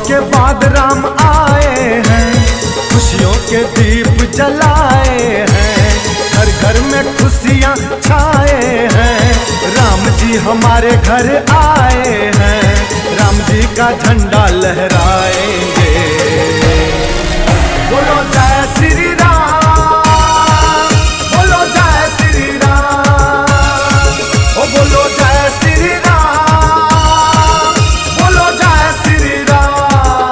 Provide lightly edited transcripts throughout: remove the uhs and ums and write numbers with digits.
के बाद राम आए हैं, खुशियों के दीप जलाए हैं, घर घर में खुशियाँ छाए हैं। राम जी हमारे घर आए हैं, राम जी का झंडा लहराएंगे। बोलो जय श्री राम, बोलो जय श्री राम, ओ बोलो जय श्री राम, बोलो जय श्री राम।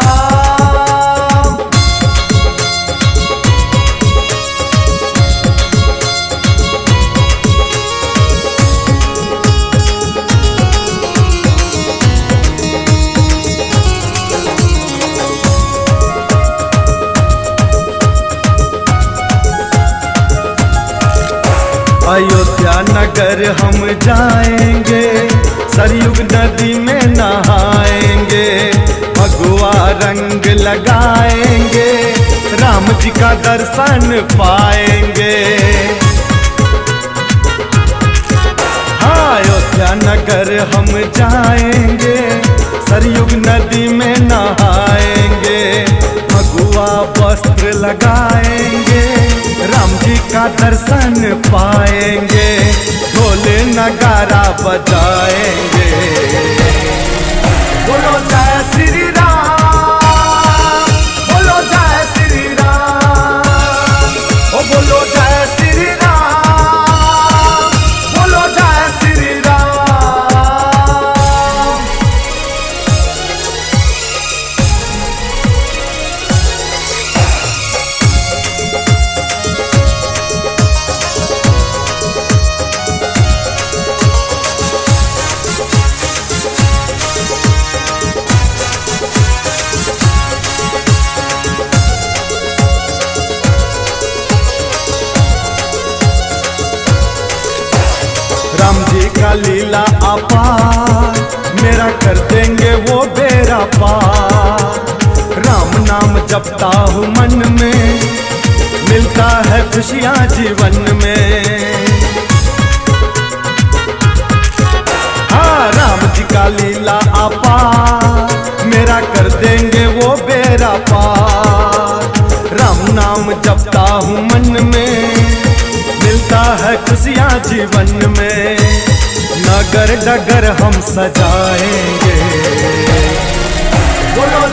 अयोध्या नगर हम जाएंगे, सरयुग नदी में नहाएंगे, भगवा रंग लगाएंगे, राम जी का दर्शन पाएंगे। हाँ, अयोध्या नगर हम जाएंगे, सरयुग नदी में नहाएंगे, भगवा वस्त्र लगाएंगे, राम जी का दर्शन पाएंगे, ढोल नगारा बजाएंगे। बोलो जय श्री राम, बोलो जय श्री राम, ओ बोलो जय श्री राम, बोलो जय श्री राम। राम जी का लीला अपार, मेरा कर देंगे वो बेड़ा पार। राम नाम जपता हूँ मन में, मिलता है खुशियाँ जीवन में। हाँ, राम जी का लीला अपार, मेरा कर देंगे वो बेड़ा पार। राम नाम जपता हूँ मन में, मिलता है खुशियाँ जीवन में, नगर डगर हम सजाएंगे। बोलो